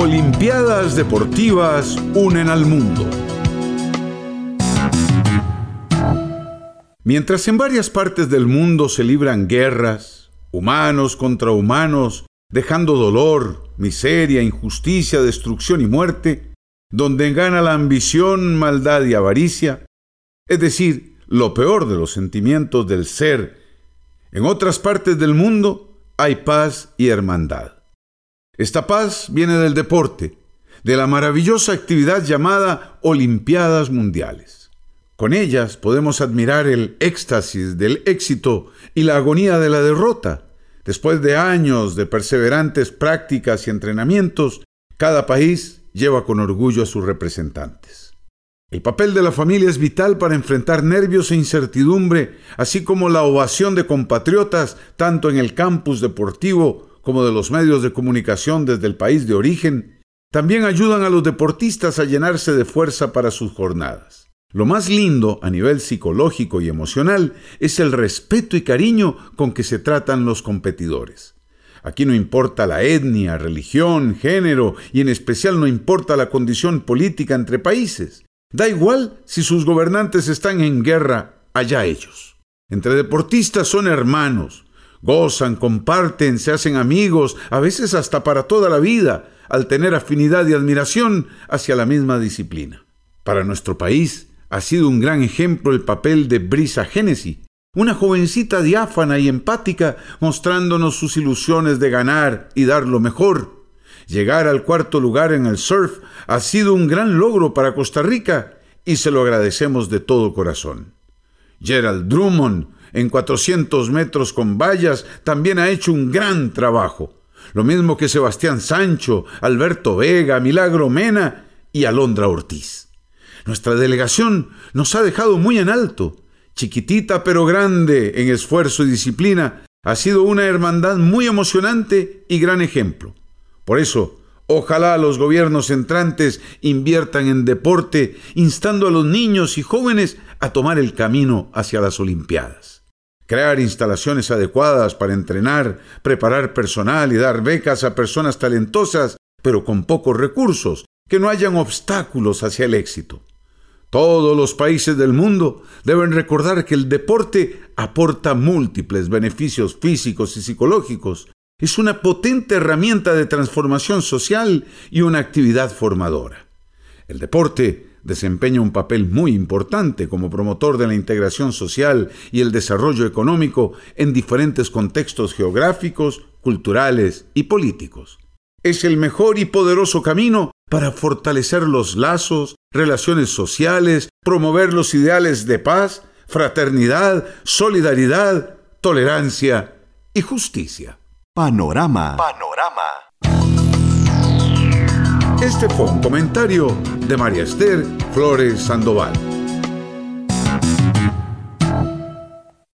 Olimpiadas Deportivas unen al mundo. Mientras en varias partes del mundo se libran guerras, humanos contra humanos, dejando dolor, miseria, injusticia, destrucción y muerte, donde gana la ambición, maldad y avaricia, es decir, lo peor de los sentimientos del ser, en otras partes del mundo hay paz y hermandad. Esta paz viene del deporte, de la maravillosa actividad llamada Olimpiadas Mundiales. Con ellas podemos admirar el éxtasis del éxito y la agonía de la derrota. Después de años de perseverantes prácticas y entrenamientos, cada país lleva con orgullo a sus representantes. El papel de la familia es vital para enfrentar nervios e incertidumbre, así como la ovación de compatriotas, tanto en el campus deportivo como de los medios de comunicación desde el país de origen, también ayudan a los deportistas a llenarse de fuerza para sus jornadas. Lo más lindo a nivel psicológico y emocional es el respeto y cariño con que se tratan los competidores. Aquí no importa la etnia, religión, género y en especial no importa la condición política entre países. Da igual si sus gobernantes están en guerra, allá ellos. Entre deportistas son hermanos. Gozan, comparten, se hacen amigos, a veces hasta para toda la vida, al tener afinidad y admiración hacia la misma disciplina. Para nuestro país ha sido un gran ejemplo el papel de Brisa Genesi, una jovencita diáfana y empática, mostrándonos sus ilusiones de ganar y dar lo mejor. Llegar al cuarto lugar en el surf ha sido un gran logro para Costa Rica y se lo agradecemos de todo corazón. Gerald Drummond, en 400 metros con vallas, también ha hecho un gran trabajo. Lo mismo que Sebastián Sancho, Alberto Vega, Milagro Mena y Alondra Ortiz. Nuestra delegación nos ha dejado muy en alto. Chiquitita pero grande en esfuerzo y disciplina, ha sido una hermandad muy emocionante y gran ejemplo. Por eso, ojalá los gobiernos entrantes inviertan en deporte, instando a los niños y jóvenes a tomar el camino hacia las Olimpiadas. Crear instalaciones adecuadas para entrenar, preparar personal y dar becas a personas talentosas, pero con pocos recursos, que no hayan obstáculos hacia el éxito. Todos los países del mundo deben recordar que el deporte aporta múltiples beneficios físicos y psicológicos. Es una potente herramienta de transformación social y una actividad formadora. El deporte desempeña un papel muy importante como promotor de la integración social y el desarrollo económico en diferentes contextos geográficos, culturales y políticos. Es el mejor y poderoso camino para fortalecer los lazos, relaciones sociales, promover los ideales de paz, fraternidad, solidaridad, tolerancia y justicia. Panorama. Este fue un comentario de María Esther Flores Sandoval.